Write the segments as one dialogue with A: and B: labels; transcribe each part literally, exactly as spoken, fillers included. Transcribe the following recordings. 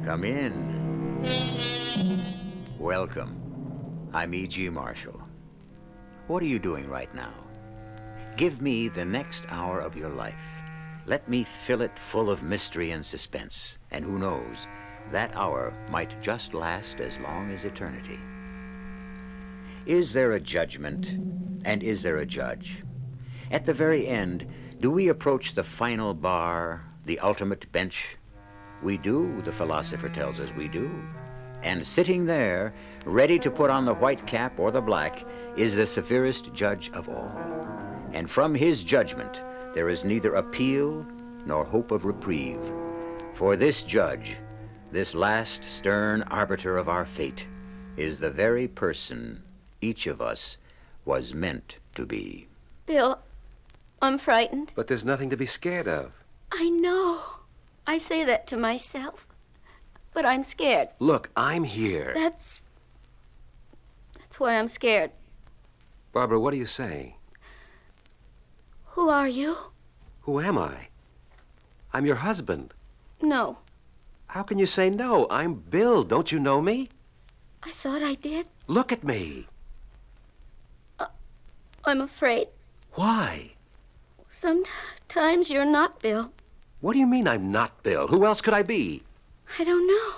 A: Come in. Welcome. I'm E G. Marshall. What are you doing right now? Give me the next hour of your life. Let me fill it full of mystery and suspense. And who knows, that hour might just last as long as eternity. Is there a judgment, and is there a judge? At the very end, do we approach the final bar, the ultimate bench? We do, the philosopher tells us we do. And sitting there, ready to put on the white cap or the black, is the severest judge of all. And from his judgment, there is neither appeal nor hope of reprieve. For this judge, this last stern arbiter of our fate, is the very person each of us was meant to be.
B: Bill, I'm frightened.
C: But there's nothing to be scared of.
B: I know. I say that to myself. But I'm scared.
C: Look, I'm here.
B: That's... That's why I'm scared.
C: Barbara, what do you say?
B: Who are you?
C: Who am I? I'm your husband.
B: No.
C: How can you say no? I'm Bill. Don't you know me?
B: I thought I did.
C: Look at me.
B: Uh, I'm afraid.
C: Why?
B: Sometimes you're not Bill.
C: What do you mean I'm not Bill? Who else could I be?
B: I don't know.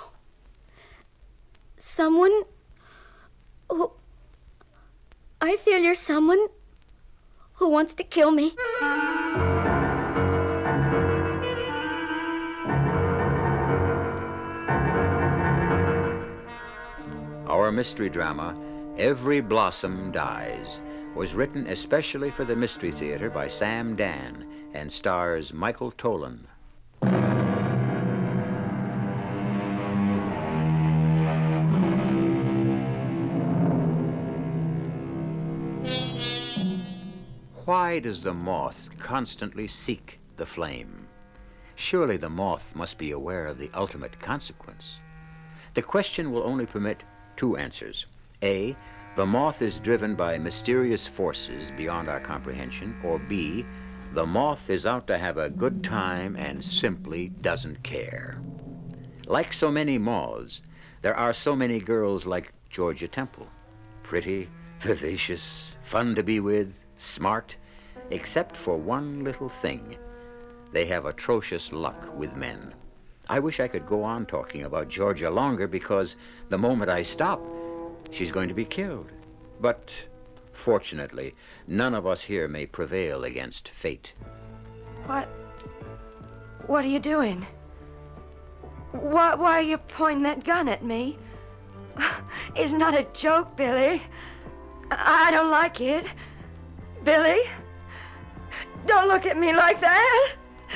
B: Someone who... I feel you're someone who wants to kill me.
A: Our mystery drama, Every Blossom Dies, was written especially for the Mystery Theater by Sam Dan and stars Michael Tolan. Why does the moth constantly seek the flame? Surely the moth must be aware of the ultimate consequence. The question will only permit two answers. A, the moth is driven by mysterious forces beyond our comprehension, or B, the moth is out to have a good time and simply doesn't care. Like so many moths, there are so many girls like Georgia Temple. Pretty, vivacious, fun to be with, smart, except for one little thing. They have atrocious luck with men. I wish I could go on talking about Georgia longer, because the moment I stop, she's going to be killed. But fortunately, none of us here may prevail against fate.
D: What? What are you doing? Why, why are you pointing that gun at me? It's not a joke, Billy. I, I don't like it. Billy, don't look at me like that.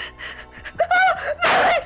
D: Billy!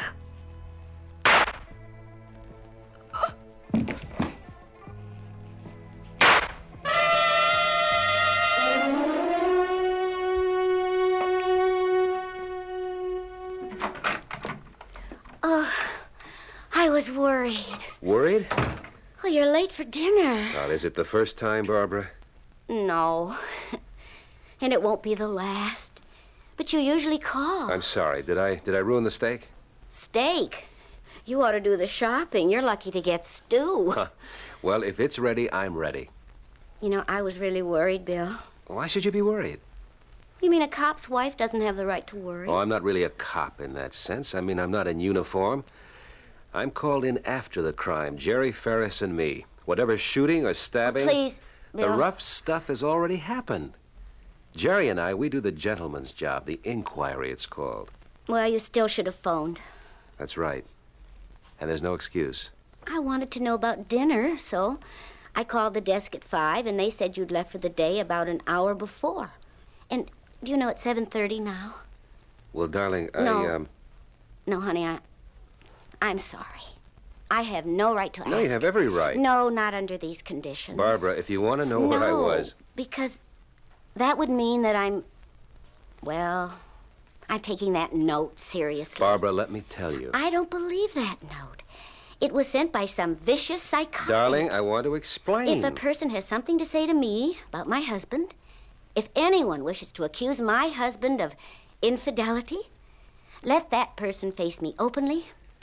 B: Oh, I was worried.
C: Worried?
B: Well, you're late for dinner.
C: God, is it the first time, Barbara?
B: No. And it won't be the last. But you usually call.
C: I'm sorry. Did I did I ruin the steak?
B: Steak? You ought to do the shopping. You're lucky to get stew.
C: Huh. Well, if it's ready, I'm ready.
B: You know, I was really worried, Bill.
C: Why should you be worried?
B: You mean a cop's wife doesn't have the right to worry?
C: Oh, I'm not really a cop in that sense. I mean, I'm not in uniform. I'm called in after the crime, Jerry Ferris and me. Whatever shooting or stabbing...
B: Oh, please, Bill.
C: The rough stuff has already happened. Jerry and I, we do the gentleman's job, the inquiry it's called.
B: Well, you still should have phoned.
C: That's right. And there's no excuse.
B: I wanted to know about dinner, so I called the desk at five, and they said you'd left for the day about an hour before. And do you know it's seven thirty now?
C: Well, darling, I,
B: No.
C: um...
B: No, honey, I... I'm sorry. I have no right to ask.
C: No, you have every right.
B: No, not under these conditions.
C: Barbara, if you want to know where I
B: No,
C: was...
B: because that would mean that I'm... Well, I'm taking that note seriously.
C: Barbara, let me tell you.
B: I don't believe that note. It was sent by some vicious psychotic.
C: Darling, I want to explain.
B: If a person has something to say to me about my husband, if anyone wishes to accuse my husband of infidelity, let that person face me openly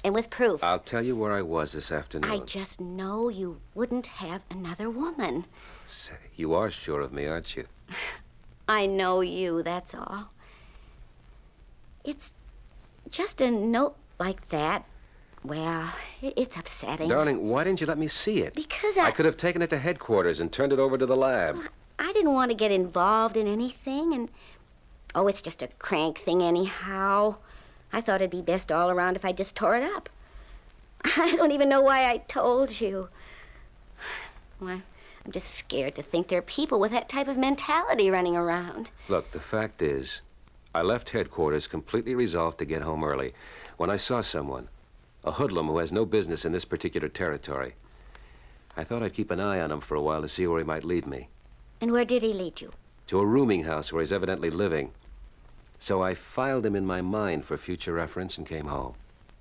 B: And with proof.
C: I'll tell you where I was this afternoon.
B: I just know you wouldn't have another woman.
C: Say, you are sure of me, aren't you?
B: I know you, that's all. It's just a note like that. Well, it's upsetting.
C: Darling, why didn't you let me see it?
B: Because I...
C: I could have taken it to headquarters and turned it over to the lab.
B: Well, I didn't want to get involved in anything, and... Oh, it's just a crank thing anyhow. I thought it'd be best all around if I just tore it up. I don't even know why I told you. Well, I'm just scared to think there are people with that type of mentality running around.
C: Look, the fact is, I left headquarters completely resolved to get home early when I saw someone, a hoodlum who has no business in this particular territory. I thought I'd keep an eye on him for a while to see where he might lead me.
B: And where did he lead you?
C: To a rooming house where he's evidently living. So I filed him in my mind for future reference and came home.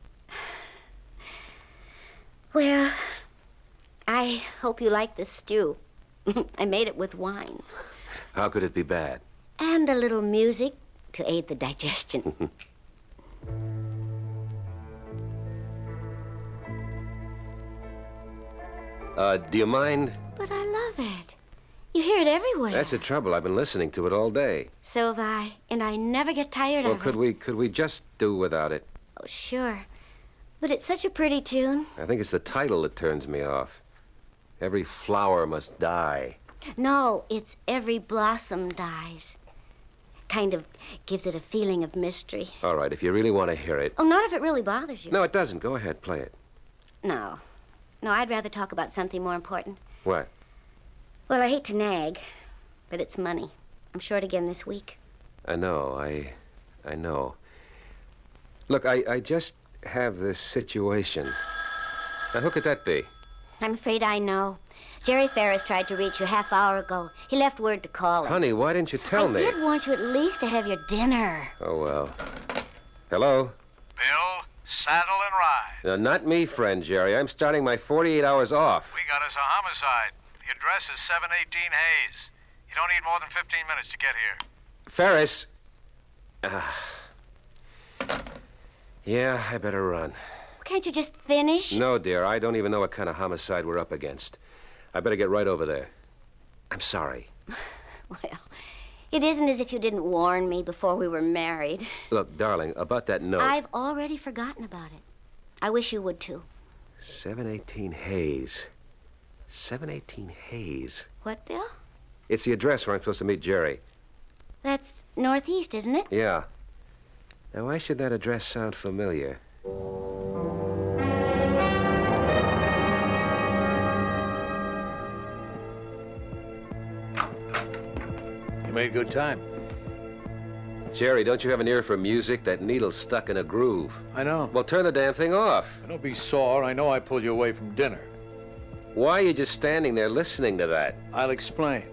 B: Well, I hope you like the stew. I made it with wine.
C: How could it be bad?
B: And a little music to aid the digestion.
C: uh, do you mind?
B: But I love it. You hear it everywhere.
C: That's the trouble. I've been listening to it all day.
B: So have I, and I never get tired
C: well,
B: of
C: could
B: it.
C: we could we just do without it?
B: Oh, sure. But it's such a pretty tune.
C: I think it's the title that turns me off. Every flower must die.
B: No, it's Every Blossom Dies. Kind of gives it a feeling of mystery.
C: All right, if you really want to hear it.
B: Oh, not if it really bothers you.
C: No, it doesn't. Go ahead, play it.
B: No. No, I'd rather talk about something more important.
C: What?
B: Well, I hate to nag, but it's money. I'm short again this week.
C: I know, I... I know. Look, I, I just have this situation. Now, who could that be?
B: I'm afraid I know. Jerry Ferris tried to reach you half hour ago. He left word to call him.
C: Honey, why didn't you tell
B: I
C: me?
B: I did want you at least to have your dinner.
C: Oh, well. Hello?
E: Bill, saddle and ride.
C: No, not me, friend Jerry. I'm starting my forty-eight hours off.
E: We got us a homicide. The address is seven eighteen Hayes. You don't need more than fifteen minutes to get here.
C: Ferris. Ah. Yeah, I better run.
B: Can't you just finish?
C: No, dear. I don't even know what kind of homicide we're up against. I better get right over there. I'm sorry.
B: Well, it isn't as if you didn't warn me before we were married.
C: Look, darling, about that note...
B: I've already forgotten about it. I wish you would, too.
C: seven eighteen Hayes. seven eighteen Hayes.
B: What, Bill?
C: It's the address where I'm supposed to meet Jerry.
B: That's northeast, isn't it?
C: Yeah. Now, why should that address sound familiar?
F: You made good time.
C: Jerry, don't you have an ear for music? That needle's stuck in a groove.
F: I know.
C: Well, turn the damn thing off.
F: Don't be sore. I know I pulled you away from dinner.
C: Why are you just standing there listening to that?
F: I'll explain.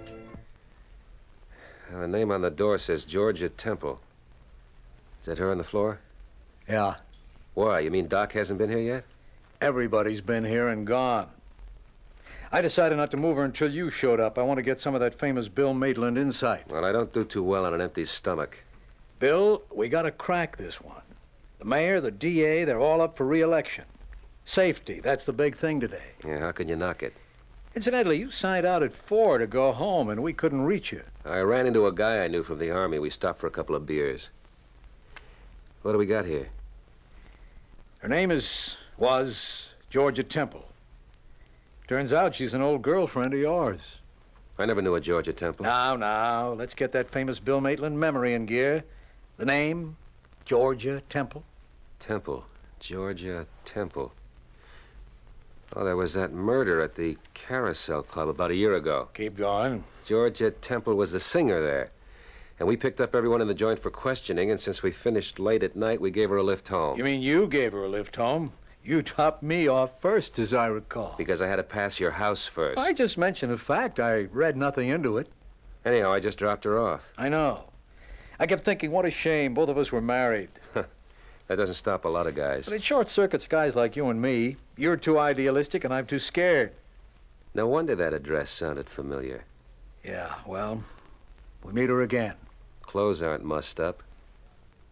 C: Now, the name on the door says Georgia Temple. Is that her on the floor?
F: Yeah.
C: Why? You mean Doc hasn't been here yet?
F: Everybody's been here and gone. I decided not to move her until you showed up. I want to get some of that famous Bill Maitland insight.
C: Well, I don't do too well on an empty stomach.
F: Bill, we got to crack this one. The mayor, the D A, they're all up for re-election. Safety, that's the big thing today.
C: Yeah, how can you knock it?
F: Incidentally, you signed out at four to go home, and we couldn't reach you.
C: I ran into a guy I knew from the Army. We stopped for a couple of beers. What do we got here?
F: Her name is, was, Georgia Temple. Turns out she's an old girlfriend of yours.
C: I never knew a Georgia Temple.
F: Now, now, let's get that famous Bill Maitland memory in gear. The name, Georgia Temple.
C: Temple. Georgia Temple. Oh, there was that murder at the Carousel Club about a year ago.
F: Keep going.
C: Georgia Temple was the singer there. And we picked up everyone in the joint for questioning, and since we finished late at night, we gave her a lift home.
F: You mean you gave her a lift home? You topped me off first, as I recall.
C: Because I had to pass your house first.
F: I just mentioned a fact. I read nothing into it.
C: Anyhow, I just dropped her off.
F: I know. I kept thinking, what a shame. Both of us were married.
C: That doesn't stop a lot of guys.
F: But it short-circuits guys like you and me. You're too idealistic, and I'm too scared.
C: No wonder that address sounded familiar.
F: Yeah, well, we meet her again.
C: Clothes aren't mussed up.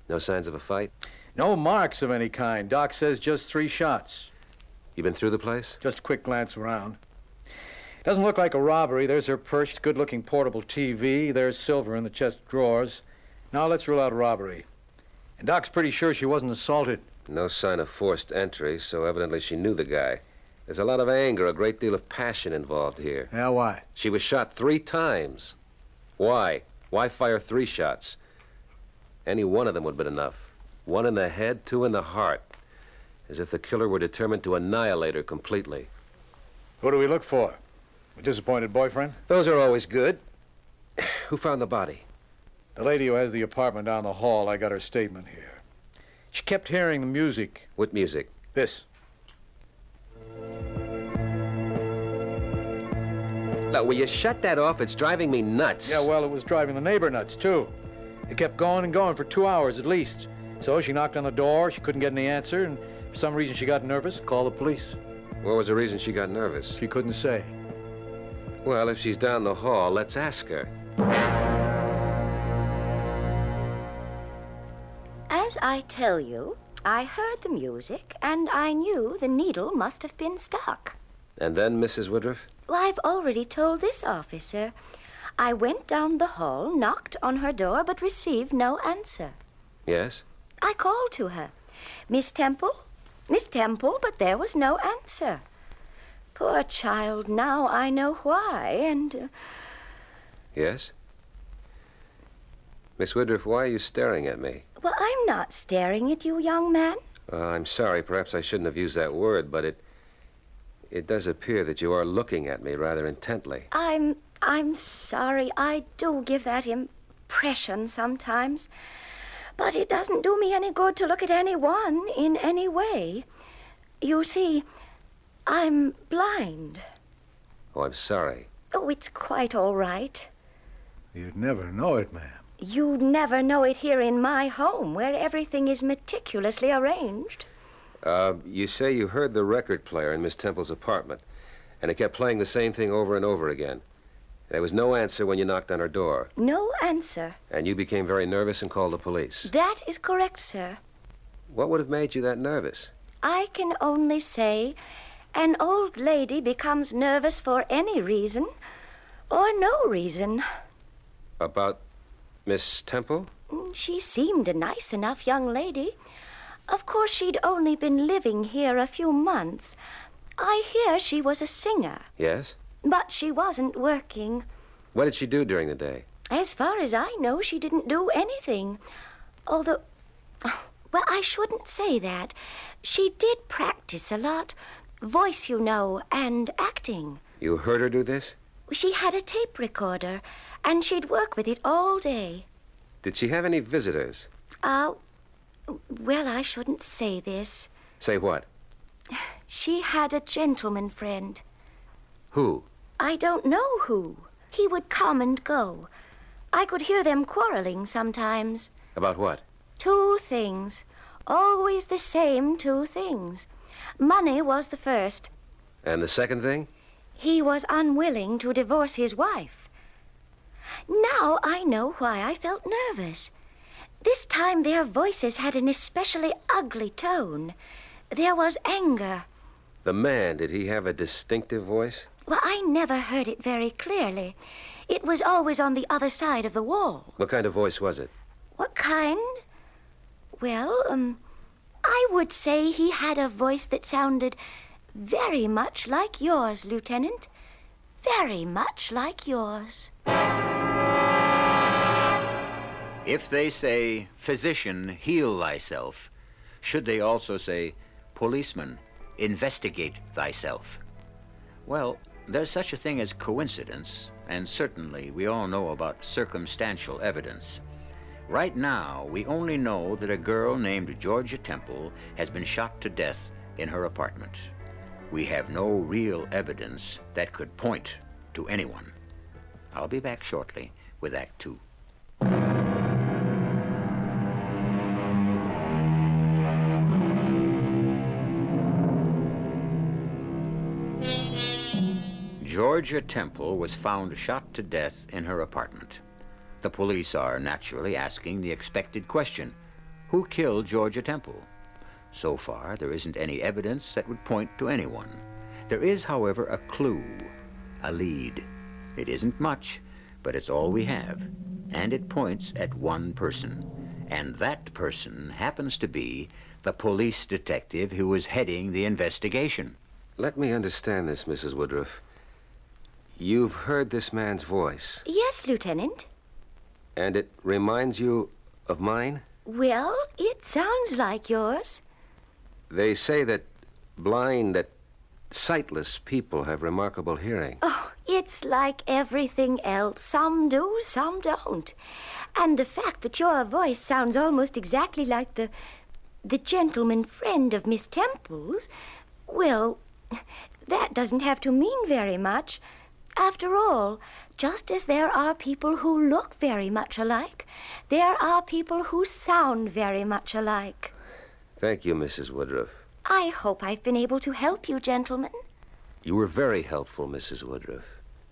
C: No signs of a fight?
F: No marks of any kind. Doc says just three shots.
C: You been through the place?
F: Just a quick glance around. Doesn't look like a robbery. There's her purse, good-looking portable T V. There's silver in the chest of drawers. Now let's rule out a robbery. And Doc's pretty sure she wasn't assaulted.
C: No sign of forced entry, so evidently she knew the guy. There's a lot of anger, a great deal of passion involved here.
F: Yeah, why?
C: She was shot three times. Why? Why fire three shots? Any one of them would have been enough. One in the head, two in the heart. As if the killer were determined to annihilate her completely.
F: Who do we look for? A disappointed boyfriend?
C: Those are always good. Who found the body?
F: The lady who has the apartment down the hall. I got her statement here. She kept hearing the music.
C: What music?
F: This.
C: Now, will you shut that off? It's driving me nuts.
F: Yeah, well, it was driving the neighbor nuts, too. It kept going and going for two hours at least. So she knocked on the door. She couldn't get any answer, and for some reason she got nervous. Called the police.
C: What was the reason she got nervous?
F: She couldn't say.
C: Well, if she's down the hall, let's ask her.
B: As I tell you, I heard the music, and I knew the needle must have been stuck.
C: And then, Missus Woodruff?
B: Well, I've already told this officer. I went down the hall, knocked on her door, but received no answer.
C: Yes?
B: I called to her. Miss Temple? Miss Temple, but there was no answer. Poor child, now I know why, and... Uh...
C: Yes? Miss Woodruff, why are you staring at me?
B: Well, I'm not staring at you, young man.
C: Uh, I'm sorry, perhaps I shouldn't have used that word, but it... It does appear that you are looking at me rather intently.
B: I'm... I'm sorry. I do give that impression sometimes. But it doesn't do me any good to look at anyone in any way. You see, I'm blind.
C: Oh, I'm sorry.
B: Oh, it's quite all right.
F: You'd never know it, ma'am.
B: You'd never know it here in my home, where everything is meticulously arranged.
C: Uh, you say you heard the record player in Miss Temple's apartment, and it kept playing the same thing over and over again. There was no answer when you knocked on her door.
B: No answer.
C: And you became very nervous and called the police.
B: That is correct, sir.
C: What would have made you that nervous?
B: I can only say an old lady becomes nervous for any reason or no reason.
C: About Miss Temple?
B: She seemed a nice enough young lady. Of course, she'd only been living here a few months. I hear she was a singer.
C: Yes?
B: But she wasn't working.
C: What did she do during the day?
B: As far as I know, she didn't do anything. Although, well, I shouldn't say that. She did practice a lot. Voice, you know, and acting.
C: You heard her do this?
B: She had a tape recorder, and she'd work with it all day.
C: Did she have any visitors?
B: Uh, well, I shouldn't say this.
C: Say what?
B: She had a gentleman friend.
C: Who?
B: I don't know who. He would come and go. I could hear them quarreling sometimes.
C: About what?
B: Two things. Always the same two things. Money was the first.
C: And the second thing?
B: He was unwilling to divorce his wife. Now I know why I felt nervous. This time their voices had an especially ugly tone. There was anger.
C: The man, did he have a distinctive voice?
B: Well, I never heard it very clearly. It was always on the other side of the wall.
C: What kind of voice was it?
B: What kind? Well, um, I would say he had a voice that sounded very much like yours, Lieutenant. Very much like yours.
A: If they say, physician, heal thyself, should they also say, policeman, investigate thyself? Well, there's such a thing as coincidence, and certainly we all know about circumstantial evidence. Right now, we only know that a girl named Georgia Temple has been shot to death in her apartment. We have no real evidence that could point to anyone. I'll be back shortly with Act Two. Georgia Temple was found shot to death in her apartment. The police are naturally asking the expected question, Who killed Georgia Temple? So far, there isn't any evidence that would point to anyone. There is, however, a clue, a lead. It isn't much, but it's all we have, and it points at one person. And that person happens to be the police detective who is heading the investigation.
C: Let me understand this, Missus Woodruff. You've heard this man's voice,
D: Yes, Lieutenant.
C: and it reminds you of mine?
D: Well, it sounds like yours.
C: They say that blind, that sightless people have remarkable hearing.
D: Oh, it's like everything else. Some do, some don't. And the fact that your voice sounds almost exactly like the the gentleman friend of Miss Temple's, well, that doesn't have to mean very much. After all, just as there are people who look very much alike, there are people who sound very much alike.
C: Thank you, Missus Woodruff.
D: I hope I've been able to help you, gentlemen.
C: You were very helpful, Missus Woodruff.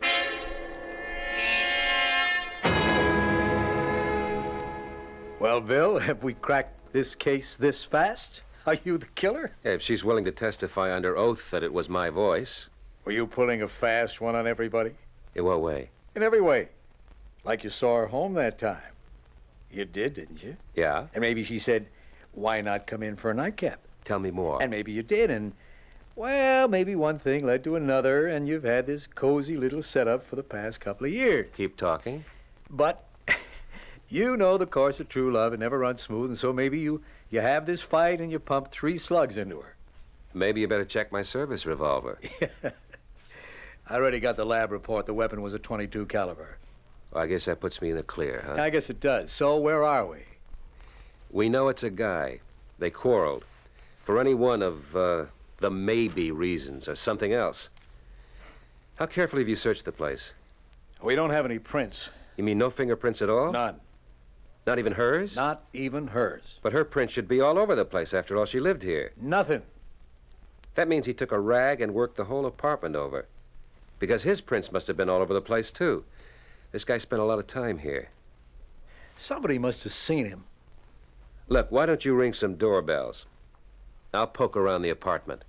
F: Well, Bill, have we cracked this case this fast? Are you the killer?
C: Yeah, if she's willing to testify under oath that it was my voice.
F: Were you pulling a fast one on everybody?
C: In what way?
F: In every way. Like you saw her home that time. You did, didn't you?
C: Yeah?
F: And maybe she said, why not come in for a nightcap?
C: Tell me more.
F: And maybe you did, and, well, maybe one thing led to another, and you've had this cozy little setup for the past couple of years.
C: Keep talking.
F: But you know the course of true love, it never runs smooth, and so maybe you, you have this fight and you pump three slugs into her.
C: Maybe you better check my service revolver.
F: I already got the lab report. The weapon was a twenty-two caliber.
C: Well, I guess that puts me in the clear, huh?
F: I guess it does. So where are we?
C: We know it's a guy. They quarreled. For any one of, uh, the maybe reasons or something else. How carefully have you searched the place?
F: We don't have any prints.
C: You mean no fingerprints at all?
F: None.
C: Not even hers?
F: Not even hers.
C: But her print should be all over the place. After all, she lived here.
F: Nothing.
C: That means he took a rag and worked the whole apartment over. Because his prints must have been all over the place, too. This guy spent a lot of time here.
F: Somebody must have seen him.
C: Look, why don't you ring some doorbells? I'll poke around the apartment.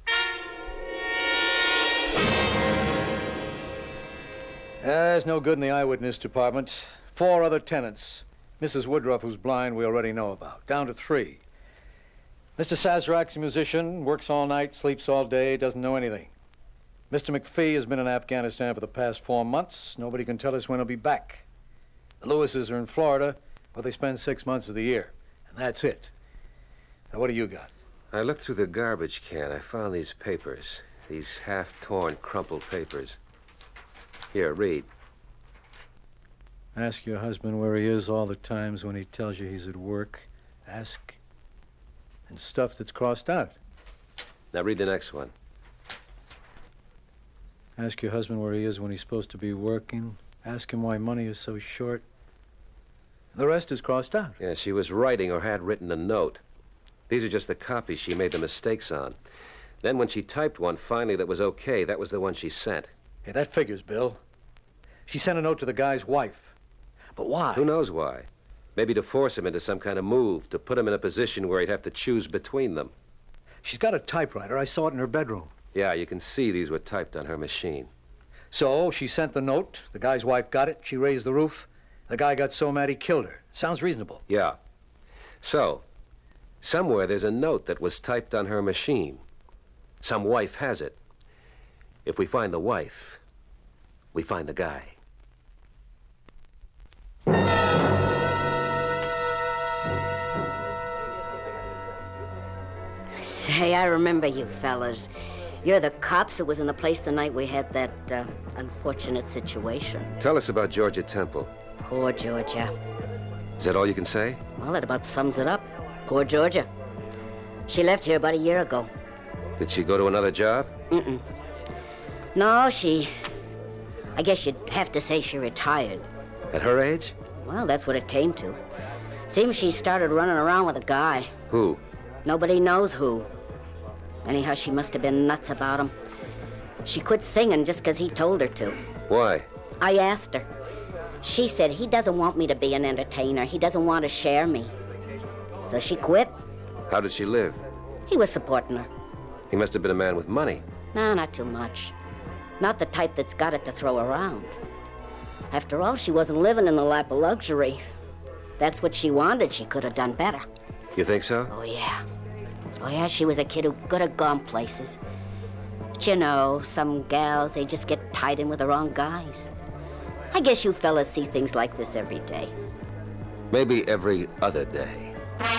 F: There's no good in the eyewitness department. Four other tenants. Missus Woodruff, who's blind, we already know about. Down to three. Mister Sazerac's a musician, works all night, sleeps all day, doesn't know anything. Mister McPhee has been in Afghanistan for the past four months. Nobody can tell us when he'll be back. The Lewises are in Florida, but they spend six months of the year. And that's it. Now, what do you got?
C: I looked through the garbage can. I found these papers. These half-torn, crumpled papers. Here, read.
F: Ask your husband where he is all the times when he tells you he's at work. Ask. And stuff that's crossed out.
C: Now read the next one.
F: Ask your husband where he is when he's supposed to be working. Ask him why money is so short. The rest is crossed out.
C: Yeah, she was writing or had written a note. These are just the copies she made the mistakes on. Then when she typed one finally that was okay, that was the one she sent.
F: Hey, that figures, Bill. She sent a note to the guy's wife. But why?
C: Who knows why? Maybe to force him into some kind of move, to put him in a position where he'd have to choose between them.
F: She's got a typewriter. I saw it in her bedroom.
C: Yeah, you can see these were typed on her machine.
F: So she sent the note. The guy's wife got it. She raised the roof. The guy got so mad he killed her. Sounds reasonable.
C: Yeah. So, somewhere there's a note that was typed on her machine. Some wife has it. If we find the wife, we find the guy.
B: Say, I remember you fellas. You're the cops that was in the place the night we had that uh, unfortunate situation.
C: Tell us about Georgia Temple.
B: Poor Georgia.
C: Is that all you can say?
B: Well, that about sums it up. Poor Georgia. She left here about a year ago.
C: Did she go to another job?
B: Mm-mm. No, she... I guess you'd have to say she retired.
C: At her age?
B: Well, that's what it came to. Seems she started running around with a guy.
C: Who?
B: Nobody knows who. Anyhow, she must have been nuts about him. She quit singing just because he told her to.
C: Why?
B: I asked her. She said he doesn't want me to be an entertainer. He doesn't want to share me. So she quit.
C: How did she live?
B: He was supporting her.
C: He must have been a man with money.
B: No, not too much. Not the type that's got it to throw around. After all, she wasn't living in the lap of luxury. That's what she wanted. She could have done better.
C: You think so?
B: Oh, yeah. Oh, yeah, she was a kid who could have gone places. But you know, some gals, they just get tied in with the wrong guys. I guess you fellas see things like this every day.
C: Maybe every other day.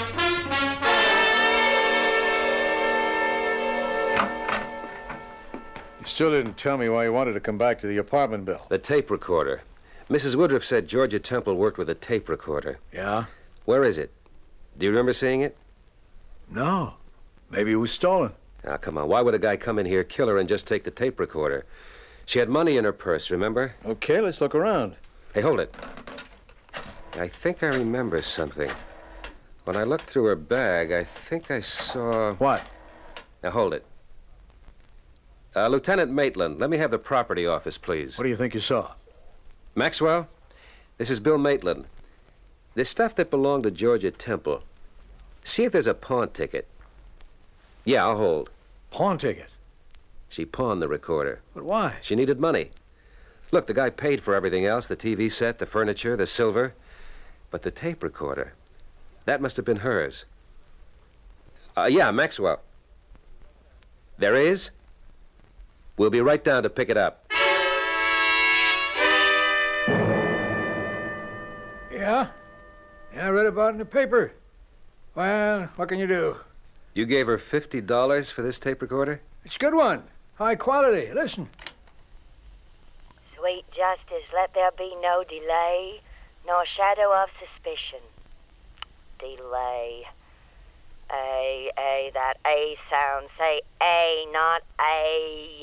F: You still didn't tell me why you wanted to come back to the apartment, Bill.
C: The tape recorder. Missus Woodruff said Georgia Temple worked with a tape recorder.
F: Yeah?
C: Where is it? Do you remember seeing it?
F: No. Maybe it was stolen.
C: Now, come on. Why would a guy come in here, kill her, and just take the tape recorder? She had money in her purse, remember?
F: Okay, let's look around.
C: Hey, hold it. I think I remember something. When I looked through her bag, I think I saw...
F: What?
C: Now, hold it. Uh, Lieutenant Maitland, let me have the property office, please.
F: What do you think you saw?
C: Maxwell, this is Bill Maitland. There's stuff that belonged to Georgia Temple. See if there's a pawn ticket. Yeah, I'll hold.
F: Pawn ticket?
C: She pawned the recorder.
F: But why?
C: She needed money. Look, the guy paid for everything else, the T V set, the furniture, the silver. But the tape recorder, that must have been hers. Uh, yeah, Maxwell. There is? We'll be right down to pick it up.
F: Yeah? Yeah, I read about it in the paper. Well, what can you do?
C: You gave her fifty dollars for this tape recorder?
F: It's a good one. High quality. Listen.
G: Sweet justice, let there be no delay, nor shadow of suspicion. Delay. A, A, that A sound. Say A, not A.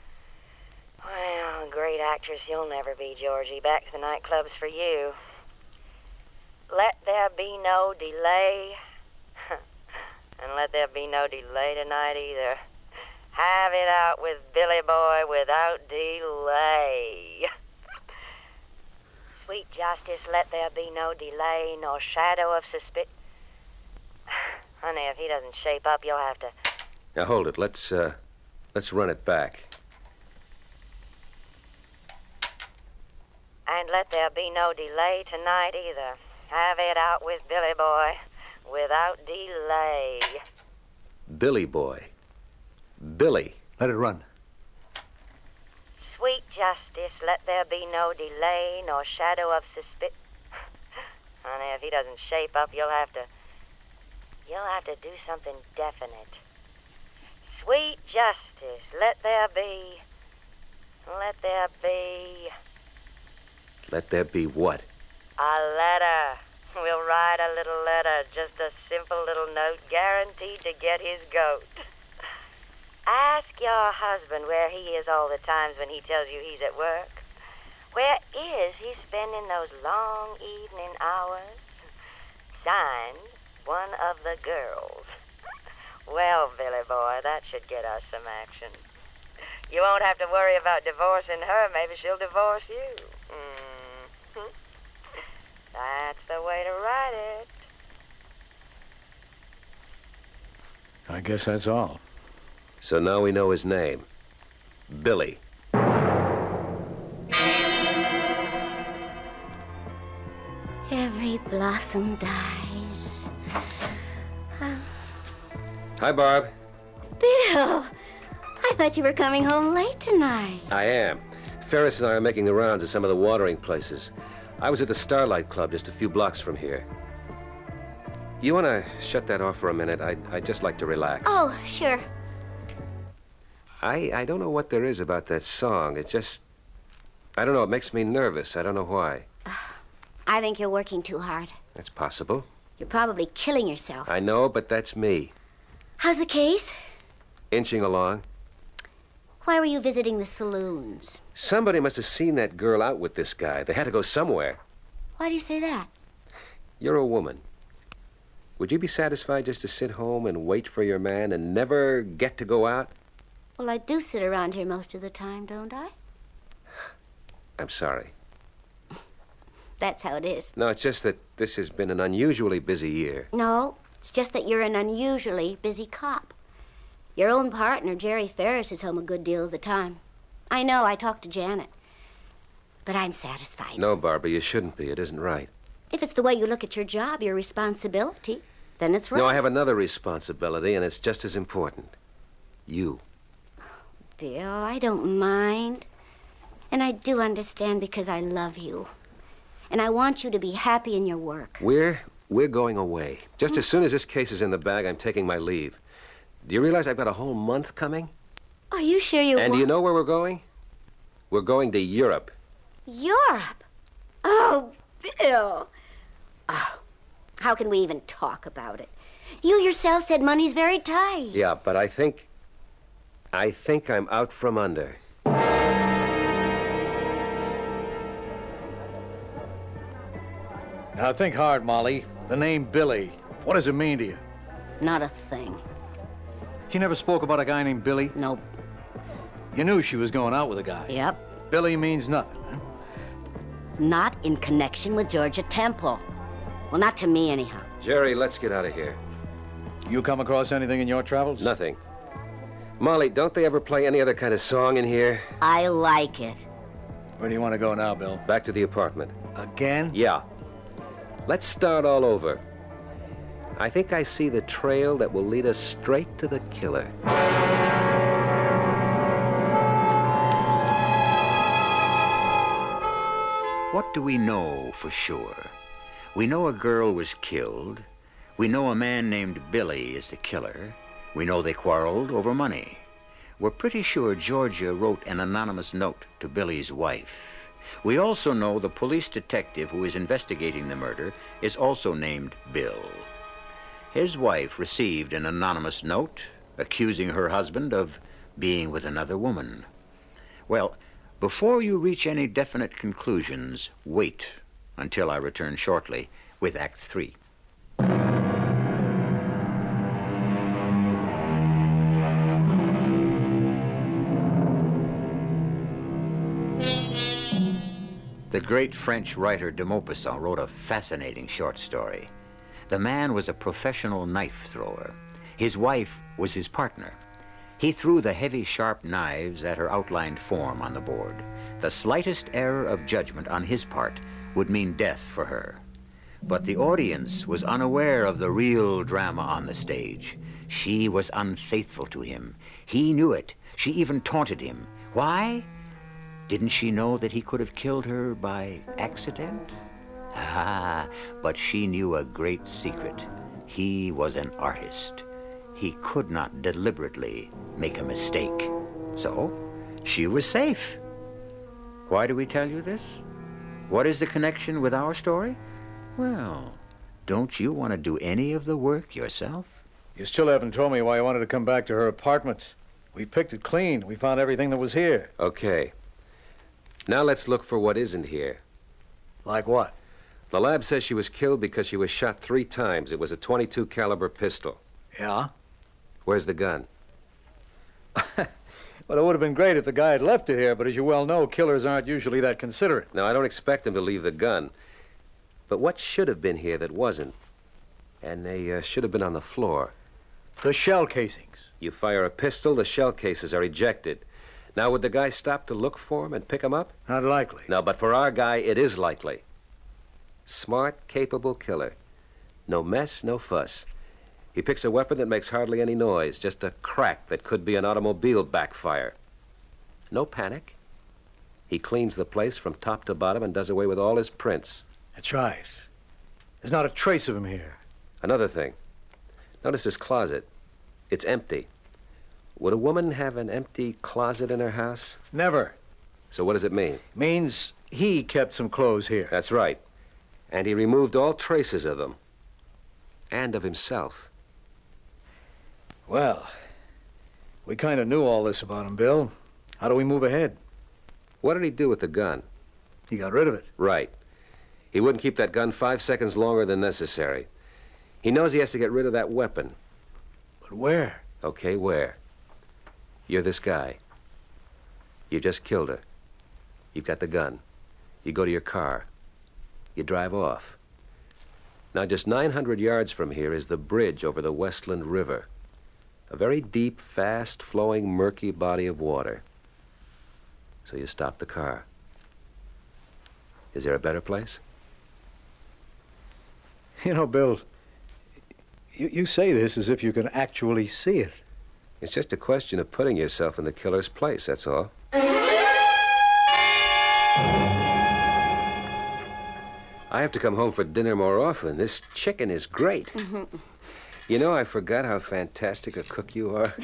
G: Well, great actress you'll never be, Georgie. Back to the nightclubs for you. Let there be no delay. And let there be no delay tonight either. Have it out with Billy Boy without delay. Sweet justice, let there be no delay, nor shadow of suspicion. Honey, if he doesn't shape up, you'll have to...
C: Now, hold it. Let's, uh, let's run it back.
G: And let there be no delay tonight either. Have it out with Billy Boy without delay.
C: Billy Boy. Billy.
F: Let it run.
G: Sweet justice, let there be no delay, nor shadow of suspicion. Honey, if he doesn't shape up, you'll have to... You'll have to do something definite. Sweet justice, let there be... Let there be...
C: Let there be what?
G: A letter. We'll write a little letter, just a simple little note guaranteed to get his goat. Ask your husband where he is all the times when he tells you he's at work. Where is he spending those long evening hours? Signed, one of the girls. Well, Billy Boy, that should get us some action. You won't have to worry about divorcing her. Maybe she'll divorce you. Mm-hmm. That's the way to write it.
F: I guess that's all.
C: So now we know his name. Billy.
B: Every blossom dies. Uh,
C: Hi, Barb.
B: Bill, I thought you were coming home late tonight.
C: I am. Ferris and I are making the rounds at some of the watering places. I was at the Starlight Club just a few blocks from here. You want to shut that off for a minute? I'd, I'd just like to relax.
B: Oh, sure.
C: I, I don't know what there is about that song. It just... I don't know. It makes me nervous. I don't know why.
B: I think you're working too hard.
C: That's possible.
B: You're probably killing yourself.
C: I know, but that's me.
B: How's the case?
C: Inching along.
B: Why were you visiting the saloons?
C: Somebody must have seen that girl out with this guy. They had to go somewhere.
B: Why do you say that?
C: You're a woman. Would you be satisfied just to sit home and wait for your man and never get to go out?
B: Well, I do sit around here most of the time, don't I?
C: I'm sorry.
B: That's how it is.
C: No, it's just that this has been an unusually busy year.
B: No, It's just that you're an unusually busy cop. Your own partner, Jerry Ferris, is home a good deal of the time. I know, I talked to Janet. But I'm satisfied.
C: No, Barbara, you shouldn't be. It isn't right.
B: If it's the way you look at your job, your responsibility, then it's right.
C: No, I have another responsibility, and it's just as important. You.
B: Bill, I don't mind. And I do understand because I love you. And I want you to be happy in your work.
C: We're, we're going away. Just as soon as this case is in the bag, I'm taking my leave. Do you realize I've got a whole month coming?
B: Are you sure you
C: And
B: want...
C: do you know where we're going? We're going to Europe.
B: Europe? Oh, Bill. Oh, how can we even talk about it? You yourself said money's very tight.
C: Yeah, but I think... I think I'm out from under.
F: Now, think hard, Molly. The name Billy. What does it mean to you?
B: Not a thing.
F: She never spoke about a guy named Billy?
B: Nope.
F: You knew she was going out with a guy.
B: Yep.
F: Billy means nothing, huh?
B: Not in connection with Georgia Temple. Well, not to me, anyhow.
C: Jerry, let's get out of here.
F: You come across anything in your travels?
C: Nothing. Molly, don't they ever play any other kind of song in here?
B: I like it.
F: Where do you want to go now, Bill?
C: Back to the apartment.
F: Again?
C: Yeah. Let's start all over. I think I see the trail that will lead us straight to the killer.
A: What do we know for sure? We know a girl was killed. We know a man named Billy is the killer. We know they quarreled over money. We're pretty sure Georgia wrote an anonymous note to Billy's wife. We also know the police detective who is investigating the murder is also named Bill. His wife received an anonymous note accusing her husband of being with another woman. Well, before you reach any definite conclusions, wait until I return shortly with Act Three. The great French writer de Maupassant wrote a fascinating short story. The man was a professional knife thrower. His wife was his partner. He threw the heavy, sharp knives at her outlined form on the board. The slightest error of judgment on his part would mean death for her. But the audience was unaware of the real drama on the stage. She was unfaithful to him. He knew it. She even taunted him. Why? Didn't she know that he could have killed her by accident? Ah, but she knew a great secret. He was an artist. He could not deliberately make a mistake. So, she was safe. Why do we tell you this? What is the connection with our story? Well, don't you want to do any of the work yourself?
F: You still haven't told me why you wanted to come back to her apartment. We picked it clean. We found everything that was here.
C: Okay. Now let's look for what isn't here.
F: Like what?
C: The lab says she was killed because she was shot three times. It was a twenty-two caliber pistol.
F: Yeah?
C: Where's the gun?
F: Well, it would have been great if the guy had left it here, but as you well know, killers aren't usually that considerate.
C: Now, I don't expect him to leave the gun. But what should have been here that wasn't? And they uh, should have been on the floor.
F: The shell casings.
C: You fire a pistol, the shell cases are ejected. Now, would the guy stop to look for him and pick him up?
F: Not likely.
C: No, but for our guy, it is likely. Smart, capable killer. No mess, no fuss. He picks a weapon that makes hardly any noise, just a crack that could be an automobile backfire. No panic. He cleans the place from top to bottom and does away with all his prints.
F: That's right. There's not a trace of him here.
C: Another thing. Notice his closet. It's empty. Would a woman have an empty closet in her house?
F: Never.
C: So what does it mean?
F: Means he kept some clothes here.
C: That's right. And he removed all traces of them. And of himself.
F: Well, we kind of knew all this about him, Bill. How do we move ahead?
C: What did he do with the gun?
F: He got rid of it.
C: Right. He wouldn't keep that gun five seconds longer than necessary. He knows he has to get rid of that weapon.
F: But where?
C: Okay, where? You're this guy. You just killed her. You've got the gun. You go to your car. You drive off. Now, just nine hundred yards from here is the bridge over the Westland River. A very deep, fast-flowing, murky body of water. So you stop the car. Is there a better place?
F: You know, Bill, you, you say this as if you can actually see it.
C: It's just a question of putting yourself in the killer's place, that's all. I have to come home for dinner more often. This chicken is great. Mm-hmm. You know, I forgot how fantastic a cook you are.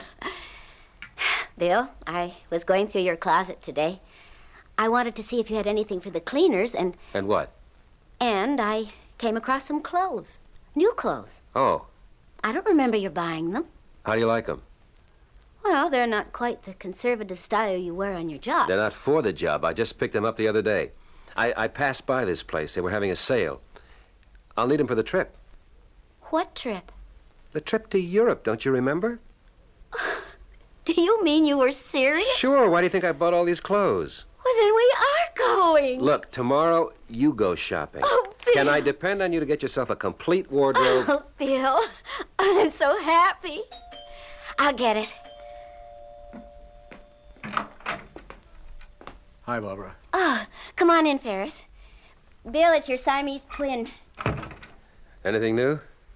B: Bill, I was going through your closet today. I wanted to see if you had anything for the cleaners, and...
C: And what?
B: And I came across some clothes. New clothes.
C: Oh.
B: I don't remember your buying them.
C: How do you like them?
B: Well, they're not quite the conservative style you wear on your job.
C: They're not for the job. I just picked them up the other day. I, I passed by this place. They were having a sale. I'll need them for the trip.
B: What trip?
C: The trip to Europe, don't you remember?
B: Do you mean you were serious?
C: Sure. Why do you think I bought all these clothes?
B: Well, then we are going.
C: Look, tomorrow you go shopping.
B: Oh, Bill.
C: Can I depend on you to get yourself a complete wardrobe?
B: Oh, Bill, I'm so happy. I'll get it.
F: Hi, Barbara.
B: Oh, come on in, Ferris. Bill, it's your Siamese twin.
C: Anything new?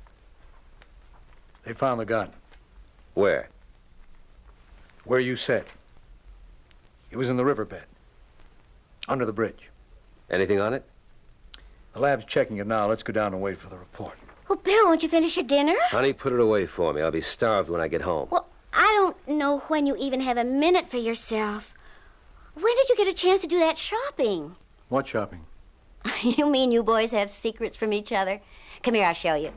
F: They found the gun.
C: Where?
F: Where you said. It was in the riverbed. Under the bridge.
C: Anything on it?
F: The lab's checking it now. Let's go down and wait for the report.
B: Well, Bill, won't you finish your dinner?
C: Honey, put it away for me. I'll be starved when I get home.
B: Well, I don't know when you even have a minute for yourself. When did you get a chance to do that shopping?
F: What shopping?
B: You mean you boys have secrets from each other? Come here, I'll show you.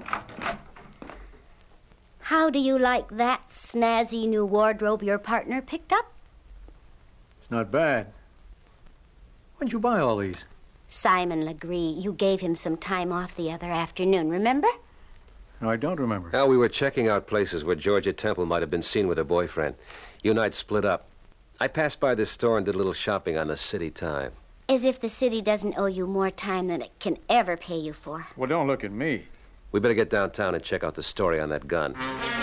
B: How do you like that snazzy new wardrobe your partner picked up?
F: It's not bad. When'd you buy all these?
B: Simon Legree. You gave him some time off the other afternoon, remember?
F: No, I don't remember.
C: Well, we were checking out places where Georgia Temple might have been seen with her boyfriend. You and I'd split up. I passed by this store and did a little shopping on the city time.
B: As if the city doesn't owe you more time than it can ever pay you for.
F: Well, don't look at me.
C: We better get downtown and check out the story on that gun.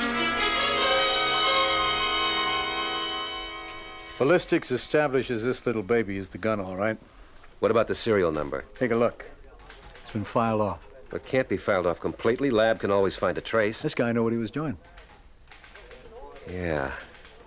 F: Ballistics establishes this little baby is the gun, all right.
C: What about the serial number?
F: Take a look. It's been filed off.
C: It can't be filed off completely. Lab can always find a trace.
F: This guy knew what he was doing.
C: Yeah.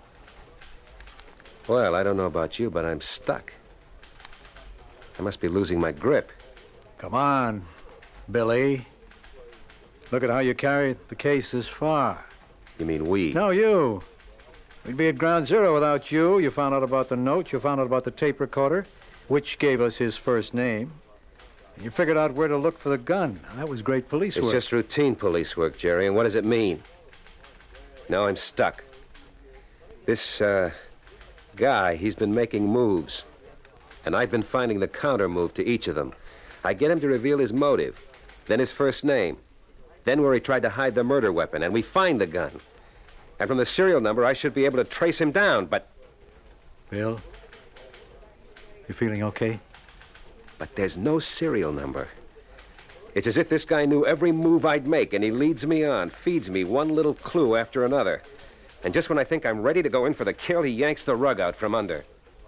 C: Well, I don't know about you, but I'm stuck. I must be losing my grip.
F: Come on, Billy. Look at how you carried the case this far.
C: You mean we?
F: No, you. We'd be at ground zero without you. You found out about the note. You found out about the tape recorder, which gave us his first name. And you figured out where to look for the gun. That was great police
C: It's
F: work.
C: just routine police work, Jerry, and what does it mean? Now I'm stuck. This, uh, guy, he's been making moves. And I've been finding the counter move to each of them. I get him to reveal his motive, then his first name, then where he tried to hide the murder weapon, and we find the gun. And from the serial number, I should be able to trace him down, but...
F: Bill, you feeling okay?
C: But there's no serial number. It's as if this guy knew every move I'd make, and he leads me on, feeds me one little clue after another. And just when I think I'm ready to go in for the kill, he yanks the rug out from under.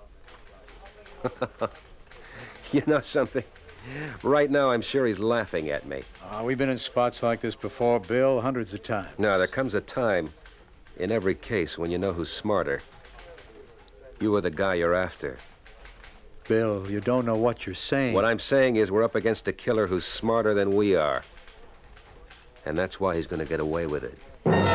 C: You know something? Right now, I'm sure he's laughing at me.
F: Uh, we've been in spots like this before, Bill, hundreds of times.
C: No, there comes a time in every case when you know who's smarter. You are the guy you're after.
F: Bill, you don't know what you're saying.
C: What I'm saying is we're up against a killer who's smarter than we are. And that's why he's going to get away with it.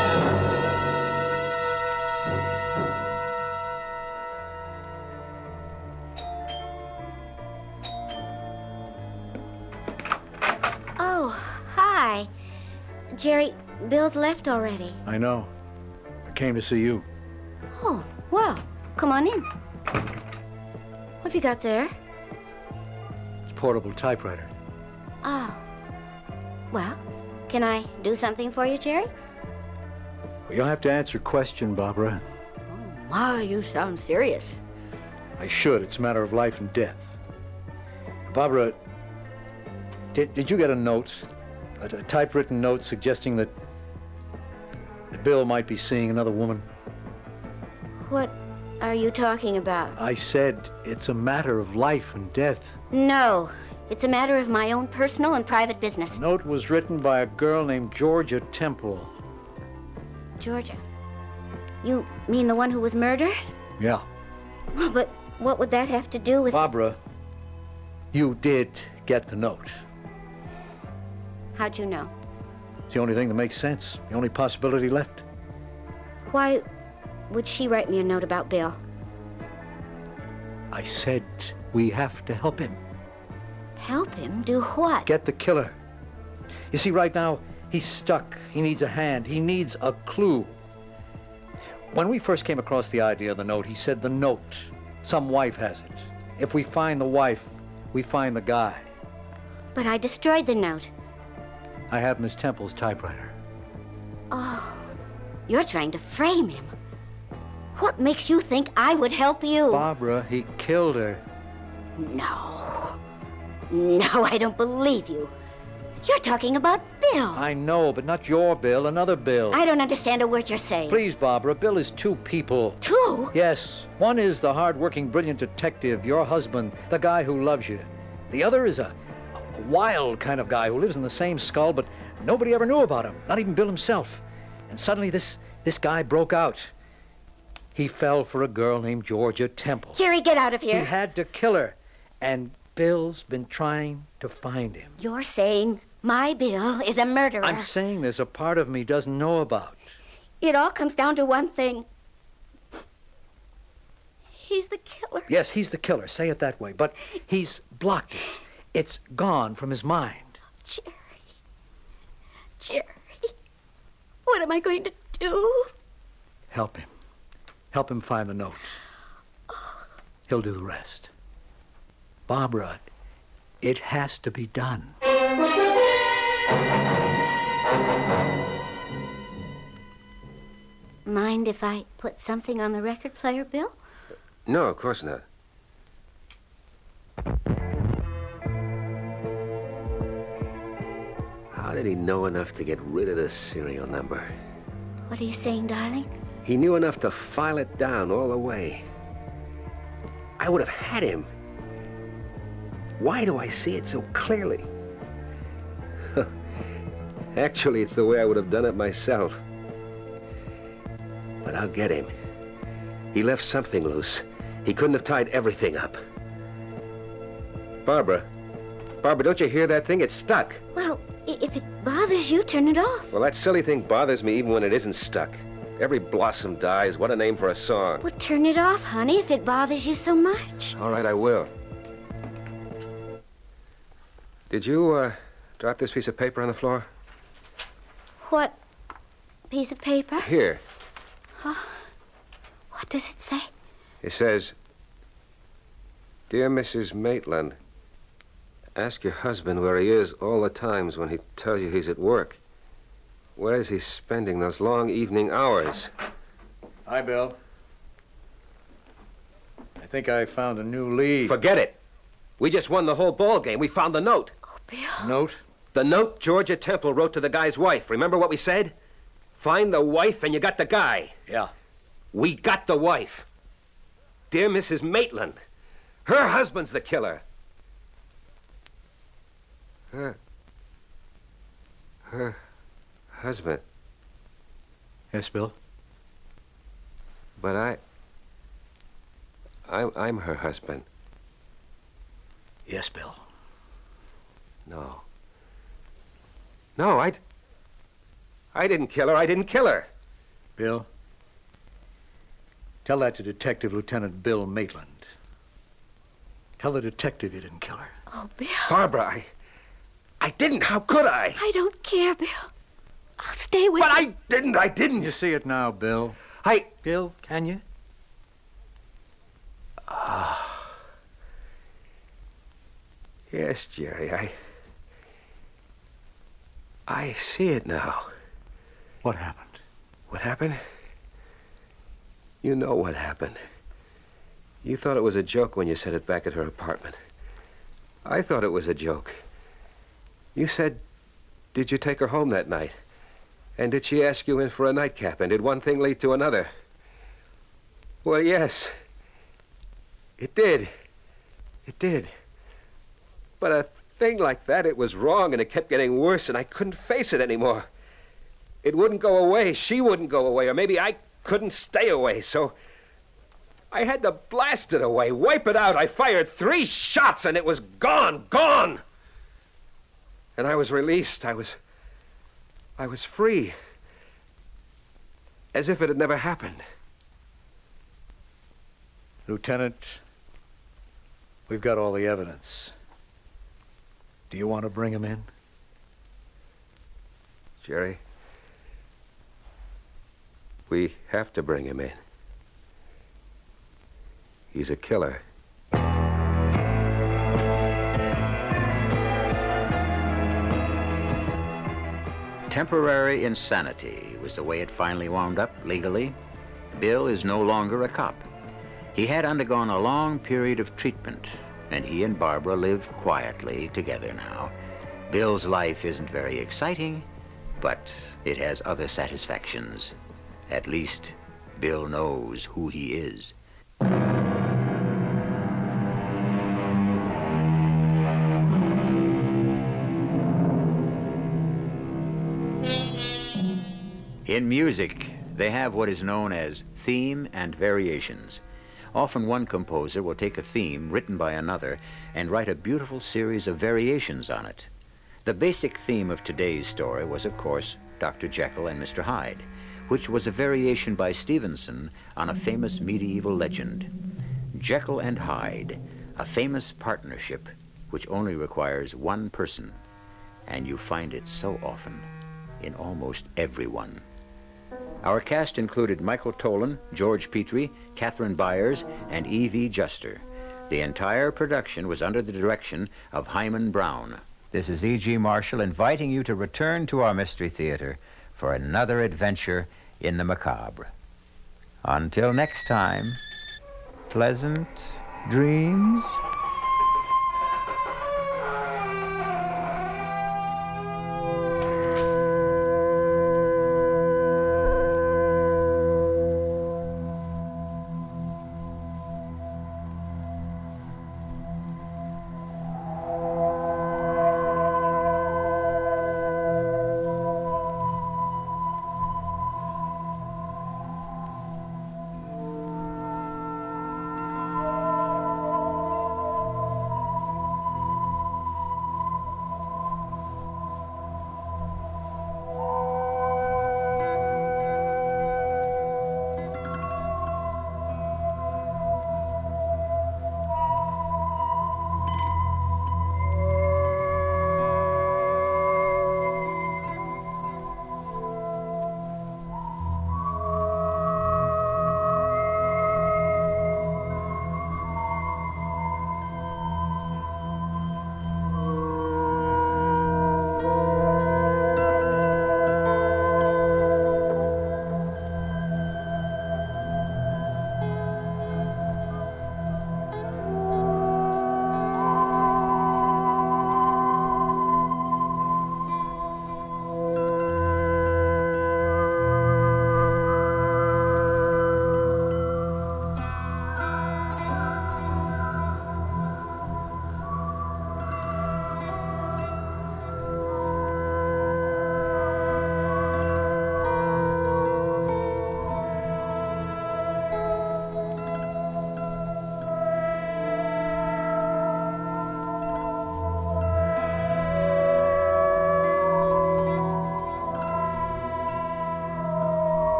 B: Oh, hi. Jerry, Bill's left already.
F: I know. I came to see you.
B: Oh, well, come on in. What have you got there?
F: It's a portable typewriter.
B: Oh. Well, can I do something for you, Jerry?
F: Well, you'll have to answer a question, Barbara.
B: Oh, my, you sound serious.
F: I should. It's a matter of life and death. Barbara, did, did you get a note A, a typewritten note suggesting that, that Bill might be seeing another woman.
B: What are you talking about?
F: I said it's a matter of life and death.
B: No, it's a matter of my own personal and private business.
F: The note was written by a girl named Georgia Temple.
B: Georgia? You mean the one who was murdered?
F: Yeah.
B: Well, but what would that have to do with...
F: Barbara, you did get the note.
B: How'd you know?
F: It's the only thing that makes sense. The only possibility left.
B: Why would she write me a note about Bill?
F: I said we have to help him.
B: Help him? Do what?
F: Get the killer. You see, right now, he's stuck. He needs a hand. He needs a clue. When we first came across the idea of the note, he said the note. Some wife has it. If we find the wife, we find the guy.
B: But I destroyed the note.
F: I have Miss Temple's typewriter.
B: Oh, you're trying to frame him. What makes you think I would help you?
F: Barbara, he killed her.
B: No. No, I don't believe you. You're talking about Bill.
F: I know, but not your Bill, another Bill.
B: I don't understand a word you're saying.
F: Please, Barbara, Bill is two people.
B: Two?
F: Yes. One is the hard-working, brilliant detective, your husband, the guy who loves you. The other is a, a wild kind of guy who lives in the same skull, but nobody ever knew about him, not even Bill himself. And suddenly this, this guy broke out. He fell for a girl named Georgia Temple.
B: Jerry, get out of here.
F: He had to kill her, and Bill's been trying to find him.
B: You're saying my Bill is a murderer.
F: I'm saying there's a part of me doesn't know about.
B: It all comes down to one thing. He's the killer.
F: Yes, he's the killer. Say it that way. But he's blocked it. It's gone from his mind.
B: Jerry. Jerry. What am I going to do?
F: Help him. Help him find the note. He'll do the rest. Barbara, it has to be done.
B: Mind if I put something on the record player, Bill?
C: No, of course not. How did he know enough to get rid of the serial number?
B: What are you saying, darling?
C: He knew enough to file it down all the way. I would have had him. Why do I see it so clearly? Actually, it's the way I would have done it myself. But I'll get him. He left something loose. He couldn't have tied everything up. Barbara. Barbara, don't you hear that thing? It's stuck.
B: Well, i- if it bothers you, turn it off.
C: Well, that silly thing bothers me even when it isn't stuck. Every blossom dies. What a name for a song.
B: Well, turn it off, honey, if it bothers you so much.
C: All right, I will. Did you, uh, drop this piece of paper on the floor?
B: What piece of paper?
C: Here.
B: What does it say?
C: It says, Dear Missus Maitland, ask your husband where he is all the times when he tells you he's at work. Where is he spending those long evening hours?
F: Hi, Bill. I think I found a new lead.
C: Forget it. We just won the whole ball game. We found the note.
B: Oh, Bill.
F: Note?
C: The note Georgia Temple wrote to the guy's wife. Remember what we said? Find the wife and you got the guy.
F: Yeah.
C: We got the wife. Dear Missus Maitland. Her husband's the killer. Her... Her husband.
F: Yes, Bill?
C: But I... I'm, I'm her husband.
F: Yes, Bill.
C: No. No, I... I didn't kill her. I didn't kill her.
F: Bill? Tell that to Detective Lieutenant Bill Maitland. Tell the detective you didn't kill her.
B: Oh, Bill.
C: Barbara, I... I didn't. How could I?
B: I don't care, Bill. I'll stay with
C: But
B: you.
C: I didn't. I didn't.
F: You see it now, Bill.
C: I...
F: Bill, can you?
C: Ah. Yes, Jerry, I... I see it now.
F: What happened?
C: What happened? You know what happened. You thought it was a joke when you said it back at her apartment. I thought it was a joke. You said, Did you take her home that night? And did she ask you in for a nightcap? And did one thing lead to another? Well, yes. It did. It did. But a thing like that, it was wrong, and it kept getting worse, and I couldn't face it anymore. It wouldn't go away. She wouldn't go away, or maybe I couldn't stay away, so I had to blast it away, wipe it out. I fired three shots, and it was gone, gone. And I was released. I was... I was free. As if it had never happened.
F: Lieutenant, we've got all the evidence. Do you want to bring him in?
C: Jerry, we have to bring him in. He's a killer.
A: Temporary insanity was the way it finally wound up legally. Bill is no longer a cop. He had undergone a long period of treatment, and he and Barbara live quietly together now. Bill's life isn't very exciting, but it has other satisfactions. At least, Bill knows who he is. In music, they have what is known as theme and variations. Often one composer will take a theme written by another and write a beautiful series of variations on it. The basic theme of today's story was, of course, Doctor Jekyll and Mister Hyde, which was a variation by Stevenson on a famous medieval legend. Jekyll and Hyde, a famous partnership which only requires one person, and you find it so often in almost everyone. Our cast included Michael Tolan, George Petrie, Catherine Byers, and E V Juster. The entire production was under the direction of Hyman Brown. This is E G Marshall inviting you to return to our Mystery Theater for another adventure in the macabre. Until next time, pleasant dreams.